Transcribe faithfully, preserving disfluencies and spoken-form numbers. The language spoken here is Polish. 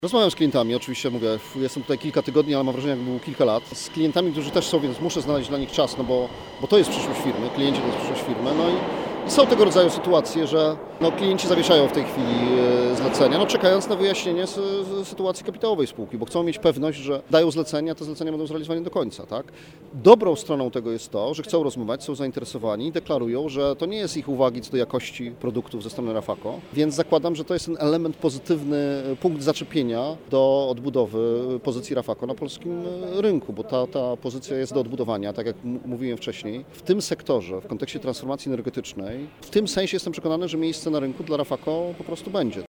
Rozmawiam z klientami, oczywiście mówię, jestem tutaj kilka tygodni, ale mam wrażenie, jakby było kilka lat. Z klientami, którzy też są, więc muszę znaleźć dla nich czas, no bo, bo to jest przyszłość firmy, klienci to jest przyszłość firmy. No i, i są tego rodzaju sytuacje, że no, klienci zawieszają w tej chwili e, zlecenia, no, czekając na wyjaśnienie z, z sytuacji kapitałowej spółki, bo chcą mieć pewność, że dają zlecenia, te zlecenia będą zrealizowane do końca. Tak? Dobrą stroną tego jest to, że chcą rozmawiać, są zainteresowani i deklarują, że to nie jest ich uwagi co do jakości produktów ze strony Rafako, więc zakładam, że to jest ten element pozytywny, punkt zaczepienia do odbudowy pozycji Rafako na polskim rynku, bo ta, ta pozycja jest do odbudowania, tak jak m- mówiłem wcześniej. W tym sektorze, w kontekście transformacji energetycznej, w tym sensie jestem przekonany, że miejsce na rynku dla Rafako po prostu będzie.